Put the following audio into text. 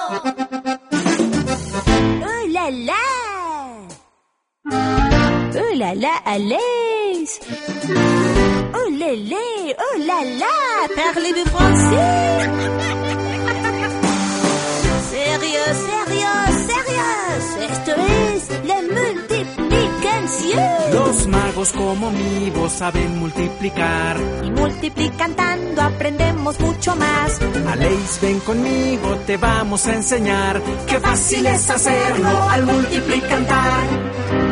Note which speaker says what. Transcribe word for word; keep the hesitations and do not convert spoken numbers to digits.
Speaker 1: Oh là là! Oh là là, Alice! Oh lélé! Oh là là! Parlez-vous français? Sérieux, sérieux, sérieux! Esto es la multiplicación.
Speaker 2: Los magos como mi voz saben multiplicar.
Speaker 1: Y multiplicando aprendemos mucho más.
Speaker 2: Aleix, ven conmigo, te vamos a enseñar. Qué fácil es hacerlo al multiplicar.